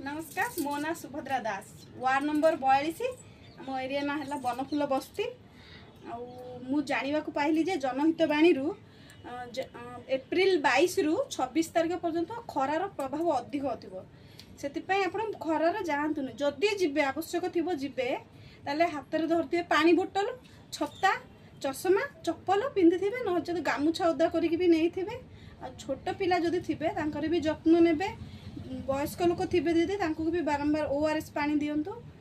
नमस्कार मो ना सुभद्रा दास वार्ड नंबर 42 आम एरिया ना है बनफुल बस्ती मु जाना पाइली जे जनहितवाणी एप्रिल 22 रु 26 तारिख पर्यंत खरार प्रभाव अधिक थो से आप खरार जातुनि जदि जीवे आवश्यक थी जीवे ताले हाथ में धरते पानी बोतल छता चषमा चप्पल पिंधि थे न जब गामुछा ओदा करके भी नहीं थे छोट पिला जदि थे भी जत्न ने वयस्क लोक थे दीदी भी बारंबार ORS पानी दिंतु।